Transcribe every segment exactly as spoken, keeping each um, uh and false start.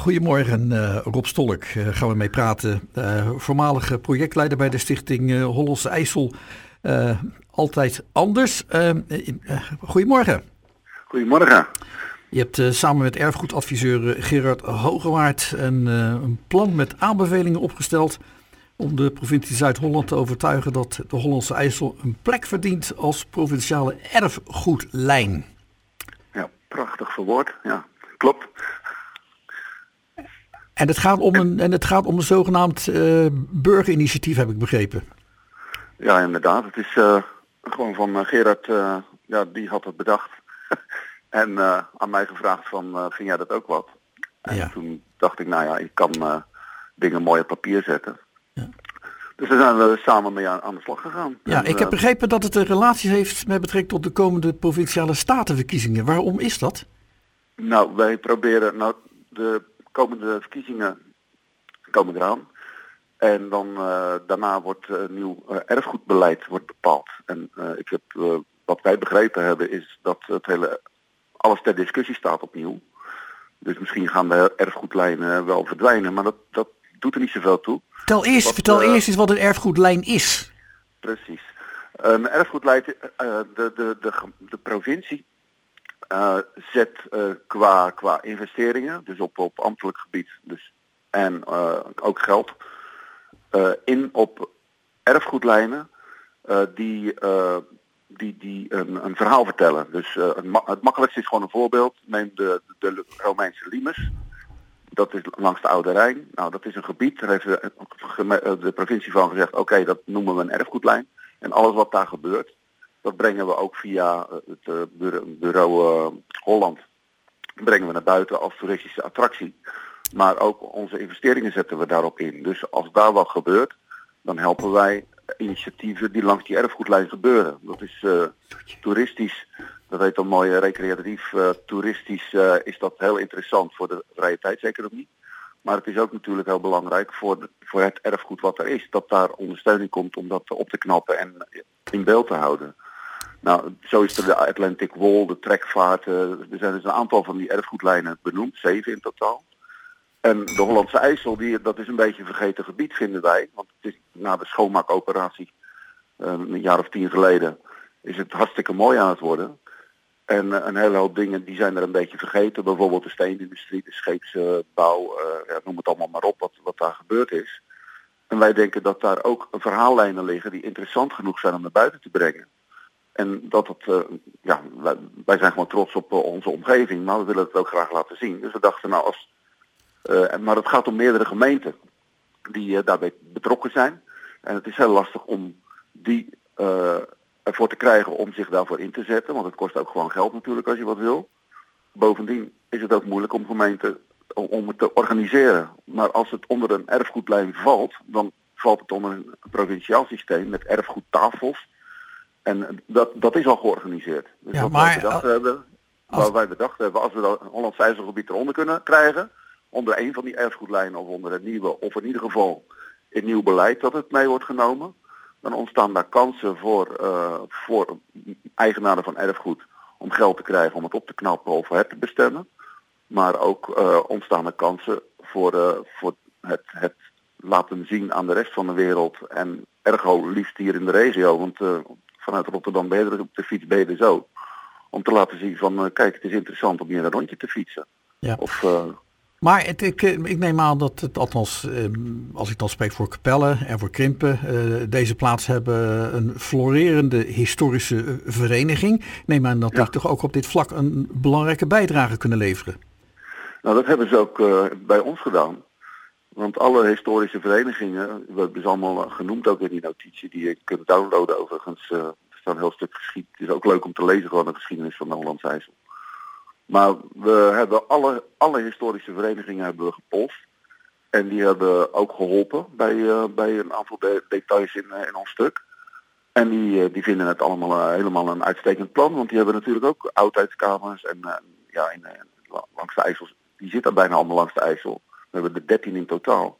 Goedemorgen, uh, Rob Stolk. Uh, gaan we mee praten. Uh, voormalige projectleider bij de stichting uh, Hollandse IJssel. Uh, altijd anders. Uh, uh, goedemorgen. Goedemorgen. Je hebt uh, samen met erfgoedadviseur uh, Gerard Hogewaard een, uh, een plan met aanbevelingen opgesteld om de provincie Zuid-Holland te overtuigen dat de Hollandse IJssel een plek verdient als provinciale erfgoedlijn. Ja, prachtig verwoord. Ja, klopt. En het gaat om een, en het gaat om een zogenaamd uh, burgerinitiatief, heb ik begrepen. Ja, inderdaad. Het is uh, gewoon van uh, Gerard, uh, ja, die had het bedacht. en uh, aan mij gevraagd van, uh, vind jij dat ook wat? En ja. Toen dacht ik, nou ja, ik kan uh, dingen mooi op papier zetten. Ja. Dus daar zijn we samen mee aan, aan de slag gegaan. Ja, en, ik heb begrepen dat het een relatie heeft met betrekking tot de komende provinciale statenverkiezingen. Waarom is dat? Nou, wij proberen, nou, de komende verkiezingen komen eraan. En dan uh, daarna wordt uh, nieuw uh, erfgoedbeleid wordt bepaald. En uh, ik heb, uh, wat wij begrepen hebben is dat het hele, alles ter discussie staat opnieuw. Dus misschien gaan de erfgoedlijnen wel verdwijnen, maar dat, dat doet er niet zoveel toe. Vertel eerst, wat, vertel uh, eerst eens wat een erfgoedlijn is. Precies. Een erfgoedlijn, uh, de, de, de, de provincie uh, zet uh, qua, qua investeringen, dus op, op ambtelijk gebied dus, en uh, ook geld, uh, in op erfgoedlijnen uh, die, uh, die, die een, een verhaal vertellen. Dus uh, het, ma- het makkelijkste is gewoon een voorbeeld. Neem de, de Romeinse limes. Dat is langs de Oude Rijn. Nou, dat is een gebied. Daar heeft de, de provincie van gezegd, oké, okay, dat noemen we een erfgoedlijn. En alles wat daar gebeurt, dat brengen we ook via het bureau, bureau uh, Holland. Brengen we naar buiten als toeristische attractie. Maar ook onze investeringen zetten we daarop in. Dus als daar wat gebeurt, dan helpen wij initiatieven die langs die erfgoedlijn gebeuren. Dat is uh, toeristisch. Dat heet dan mooi recreatief, uh, toeristisch uh, is dat heel interessant voor de vrije tijdseconomie. Maar het is ook natuurlijk heel belangrijk voor, de, voor het erfgoed wat er is. Dat daar ondersteuning komt om dat op te knappen en in beeld te houden. Nou, zo is er de Atlantic Wall, de trekvaart. Uh, er zijn dus een aantal van die erfgoedlijnen benoemd, zeven in totaal. En de Hollandse IJssel, die, dat is een beetje een vergeten gebied vinden wij. Want het is na de schoonmaakoperatie, uh, een jaar of tien geleden, is het hartstikke mooi aan het worden. En uh, een hele hoop dingen die zijn er een beetje vergeten. Bijvoorbeeld de steenindustrie, de scheepsbouw, uh, ja, noem het allemaal maar op wat, wat daar gebeurd is. En wij denken dat daar ook verhaallijnen liggen die interessant genoeg zijn om naar buiten te brengen. En dat het, uh, ja, wij, wij zijn gewoon trots op uh, onze omgeving, maar we willen het ook graag laten zien. Dus we dachten nou als, uh, maar het gaat om meerdere gemeenten die uh, daarbij betrokken zijn. En het is heel lastig om die uh, ervoor te krijgen om zich daarvoor in te zetten. Want het kost ook gewoon geld natuurlijk als je wat wil. Bovendien is het ook moeilijk om gemeenten om, om het te organiseren. Maar als het onder een erfgoedlijn valt, dan valt het onder een provinciaal systeem met erfgoedtafels. En dat, dat is al georganiseerd. Dus ja, wat maar, wij bedacht als... hebben, waar wij bedacht hebben, als we dat Hollandse IJsselgebied eronder kunnen krijgen, onder een van die erfgoedlijnen of onder het nieuwe, of in ieder geval in nieuw beleid dat het mee wordt genomen, dan ontstaan daar kansen voor, uh, voor eigenaren van erfgoed om geld te krijgen om het op te knappen of het te bestemmen. Maar ook uh, ontstaan er kansen voor, uh, voor het, het laten zien aan de rest van de wereld en ergo liefst hier in de regio, want uh, vanuit Rotterdam ben je er op de fiets ben je er zo. Om te laten zien van, uh, kijk, het is interessant om hier een rondje te fietsen. Ja. Of, uh, maar het, ik, ik neem aan dat het, althans, eh, als ik dan spreek voor Capelle en voor Krimpen, eh, deze plaats hebben een florerende historische vereniging. Ik neem aan dat ja. die toch ook op dit vlak een belangrijke bijdrage kunnen leveren. Nou, dat hebben ze ook uh, bij ons gedaan. Want alle historische verenigingen, we hebben ze allemaal genoemd ook in die notitie, die je kunt downloaden overigens. Uh, er staat een heel stuk geschiedenis. Het is ook leuk om te lezen gewoon de geschiedenis van de Hollandse IJssel. Maar we hebben alle, alle historische verenigingen hebben we gepolst. En die hebben ook geholpen bij, uh, bij een aantal de, details in, uh, in ons stuk. En die, uh, die vinden het allemaal uh, helemaal een uitstekend plan. Want die hebben natuurlijk ook oudheidskamers. En uh, ja, in, uh, langs de IJssel, die zitten bijna allemaal langs de IJssel. We hebben er dertien in totaal.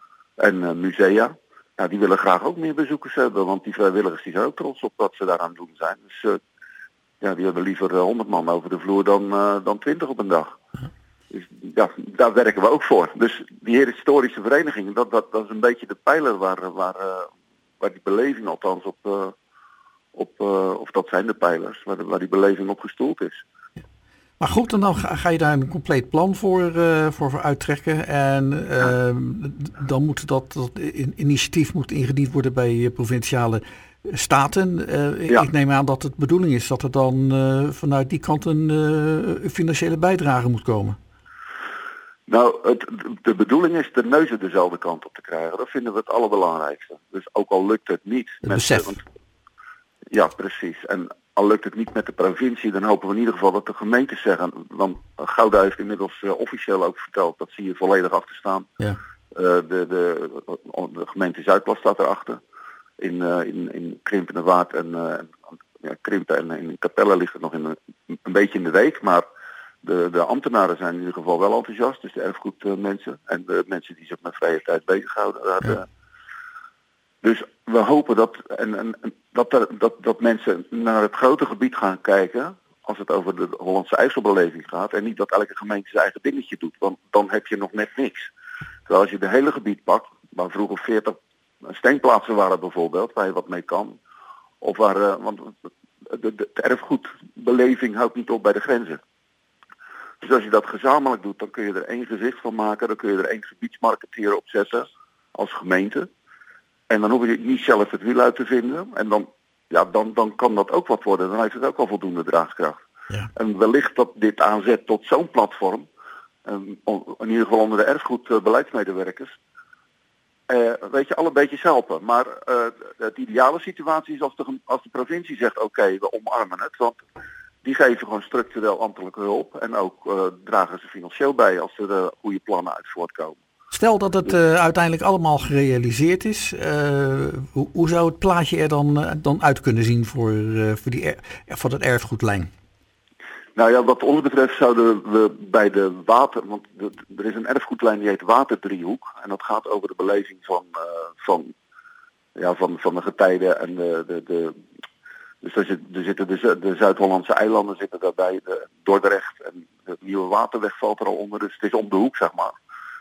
En uh, musea, ja, die willen graag ook meer bezoekers hebben. Want die vrijwilligers die zijn ook trots op wat ze daaraan doen zijn. Dus uh, ja, die hebben liever honderd man over de vloer dan, uh, dan twintig op een dag. Dus ja, daar werken we ook voor. Dus die historische vereniging, dat, dat, dat is een beetje de pijler waar, waar, uh, waar die beleving althans op, uh, op uh, of dat zijn de pijlers, waar, de, waar die beleving op gestoeld is. Maar goed, en dan ga, ga je daar een compleet plan voor, uh, voor, voor uittrekken. En uh, ja. dan moet dat, dat initiatief moet ingediend worden bij provinciale staten. Uh, ja. Ik neem aan dat het de bedoeling is dat er dan uh, vanuit die kant een uh, financiële bijdrage moet komen. Nou, het, de bedoeling is de neuzen dezelfde kant op te krijgen. Dat vinden we het allerbelangrijkste. Dus ook al lukt het niet. Het met, besef. Want, ja, precies. En al lukt het niet met de provincie, dan hopen we in ieder geval dat de gemeentes zeggen. Want Gouda heeft inmiddels uh, officieel ook verteld dat ze hier volledig achter staan. Ja. Uh, de, de, de gemeente Zuidplas staat erachter. In, uh, in, in Krimpen en Waard en uh, ja, Krimpen en in Capelle ligt het nog in een, een beetje in de week. Maar de, de ambtenaren zijn in ieder geval wel enthousiast. Dus de erfgoedmensen en de mensen die zich met vrije tijd bezighouden. Daar, ja. uh, Dus we hopen dat, en, en, dat, er, dat, dat mensen naar het grote gebied gaan kijken als het over de Hollandse IJsselbeleving gaat. En niet dat elke gemeente zijn eigen dingetje doet, want dan heb je nog net niks. Terwijl als je de hele gebied pakt, waar vroeger veertig steenplaatsen waren bijvoorbeeld, waar je wat mee kan. Of waar, uh, want de, de, de erfgoedbeleving houdt niet op bij de grenzen. Dus als je dat gezamenlijk doet, dan kun je er één gezicht van maken. Dan kun je er één gebiedsmarketeer op zetten als gemeente. En dan hoef je niet zelf het wiel uit te vinden. En dan, ja, dan, dan kan dat ook wat worden. Dan heeft het ook al voldoende draagkracht. Ja. En wellicht dat dit aanzet tot zo'n platform. Um, in ieder geval onder de erfgoedbeleidsmedewerkers. Uh, weet je, alle beetjes helpen. Maar uh, het ideale situatie is als de, als de provincie zegt oké, okay, we omarmen het. Want die geven gewoon structureel ambtelijke hulp. En ook uh, dragen ze financieel bij als er uh, goede plannen uit voortkomen. Stel dat het uh, uiteindelijk allemaal gerealiseerd is. Uh, hoe, hoe zou het plaatje er dan, uh, dan uit kunnen zien voor, uh, voor, die er, voor dat erfgoedlijn? Nou ja, wat ons betreft zouden we bij de water... Want de, er is een erfgoedlijn die heet Waterdriehoek. En dat gaat over de beleving van, uh, van, ja, van, van de getijden en de... de, de dus er, zit, er zitten de, de Zuid-Hollandse eilanden zitten daarbij. De Dordrecht en de Nieuwe Waterweg valt er al onder. Dus het is om de hoek, zeg maar.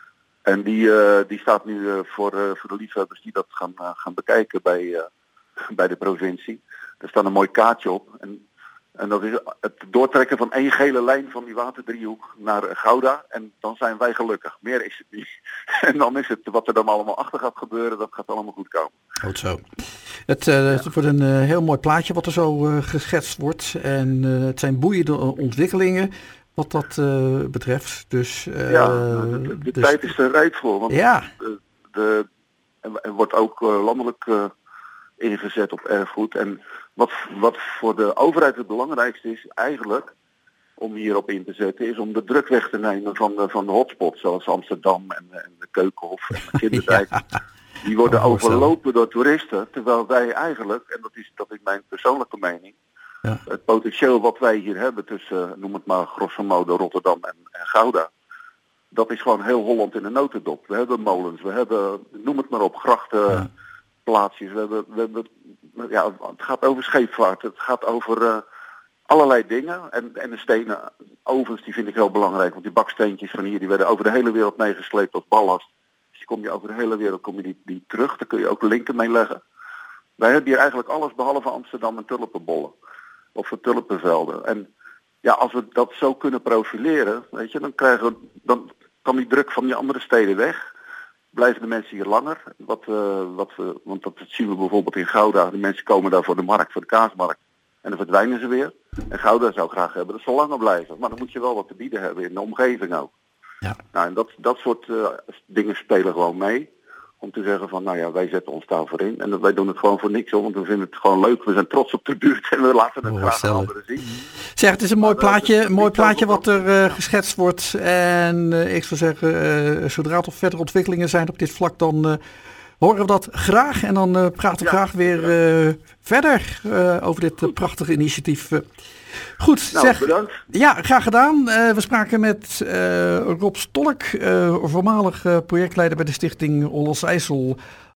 En die, uh, die staat nu uh, voor, uh, voor de liefhebbers die dat gaan, uh, gaan bekijken bij, uh, bij de provincie. Er staat een mooi kaartje op. En, en dat is het doortrekken van één gele lijn van die waterdriehoek naar Gouda. En dan zijn wij gelukkig. Meer is het niet. En dan is het wat er dan allemaal achter gaat gebeuren, dat gaat allemaal goed komen. Goed zo. Het, uh, het wordt een uh, heel mooi plaatje wat er zo uh, geschetst wordt. En uh, het zijn boeiende ontwikkelingen. Wat dat uh, betreft. Dus, uh, ja, de, de, de dus... tijd is er rijp voor. Want ja. de, de, er wordt ook uh, landelijk uh, ingezet op erfgoed. En wat, wat voor de overheid het belangrijkste is eigenlijk om hierop in te zetten, is om de druk weg te nemen van de, van de hotspots. Zoals Amsterdam en, en de Keukenhof en de Kinderdijk. Ja. Die worden oh, overlopen door toeristen. Terwijl wij eigenlijk, en dat is, dat is mijn persoonlijke mening, ja. Het potentieel wat wij hier hebben tussen, noem het maar grosso modo Rotterdam en, en Gouda. Dat is gewoon heel Holland in een notendop. We hebben molens, we hebben, noem het maar op, grachtenplaatsjes. Ja. We hebben, we hebben, ja, het gaat over scheepvaart, het gaat over uh, allerlei dingen. En, en de stenen, ovens, die vind ik heel belangrijk. Want die baksteentjes van hier, die werden over de hele wereld meegesleept als ballast. Dus die kom je over de hele wereld kom je die, die terug. Daar kun je ook linken mee leggen. Wij hebben hier eigenlijk alles behalve Amsterdam en tulpenbollen. Of voor tulpenvelden. En ja, als we dat zo kunnen profileren, weet je, dan krijgen we, dan kan die druk van die andere steden weg. Blijven de mensen hier langer. Wat, uh, wat we, want dat zien we bijvoorbeeld in Gouda. De mensen komen daar voor de markt, voor de kaasmarkt. En dan verdwijnen ze weer. En Gouda zou graag hebben dat ze langer blijven. Maar dan moet je wel wat te bieden hebben in de omgeving ook. Ja. Nou, en dat, dat soort uh, dingen spelen gewoon mee. Om te zeggen van, nou ja, wij zetten ons daarvoor in. En wij doen het gewoon voor niks, hoor, want we vinden het gewoon leuk. We zijn trots op de buurt en we laten het oh, graag aan anderen zien. Zeg, het is een mooi plaatje, een mooi plaatje wat er uh, geschetst wordt. En uh, ik zou zeggen, uh, zodra er verder ontwikkelingen zijn op dit vlak, dan uh, horen we dat graag. En dan uh, praten we ja, graag weer uh, verder uh, over dit uh, prachtige initiatief. Uh, Goed, nou, zeg. Bedankt. Ja, graag gedaan. Uh, we spraken met uh, Rob Stolk, uh, voormalig uh, projectleider bij de stichting Hollandse IJssel